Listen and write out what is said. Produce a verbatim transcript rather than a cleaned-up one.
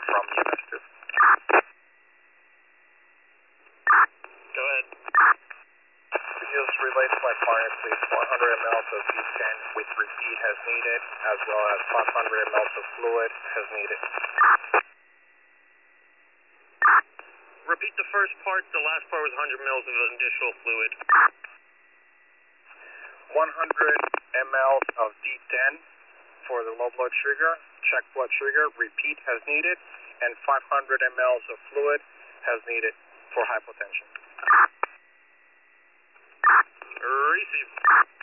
from E M S two. Go ahead. Use relay to my client, please. one hundred milliliters of D ten with repeat as needed, as well as five hundred milliliters of fluid as needed. Repeat the first part. The last part was one hundred milliliters of additional fluid. one hundred milliliters of D ten for the low blood sugar, check blood sugar, repeat as needed, and five hundred milliliters of fluid as needed for hypotension. Receive.